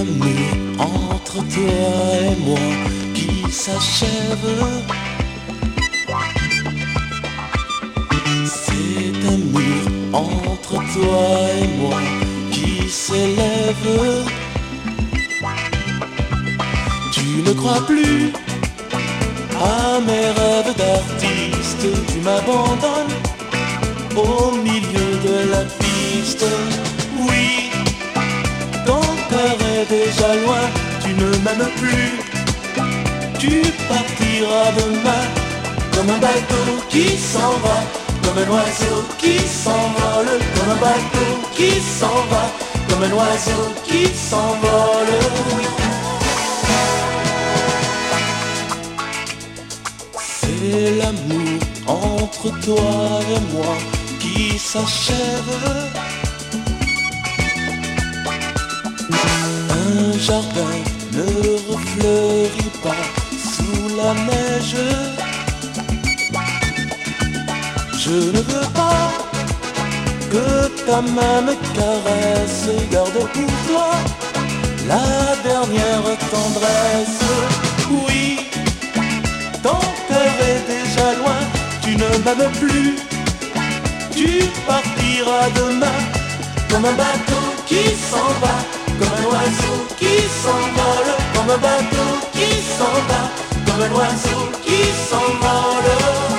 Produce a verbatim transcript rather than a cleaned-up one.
mur entre toi et moi qui s'achève. C'est un mur entre toi et moi qui s'élève. Tu ne crois plus à mes rêves d'artiste, tu m'abandonnes au milieu de la piste. Oui, ton cœur est déjà loin, tu ne m'aimes plus. Tu partiras demain comme un bateau qui s'en va, comme un oiseau qui s'envole, comme un bateau qui s'en va, comme un oiseau qui s'envole. C'est l'amour entre toi et moi qui s'achève. Un jardin ne refleurit pas sous la neige. Je ne veux pas que ta main me caresse, garde pour toi la dernière tendresse. Oui, ton cœur est déjà loin, tu ne m'aimes plus. Tu partiras demain comme un bateau qui s'en va, comme un oiseau qui s'envole, comme un bateau qui s'en va, comme un oiseau qui s'envole.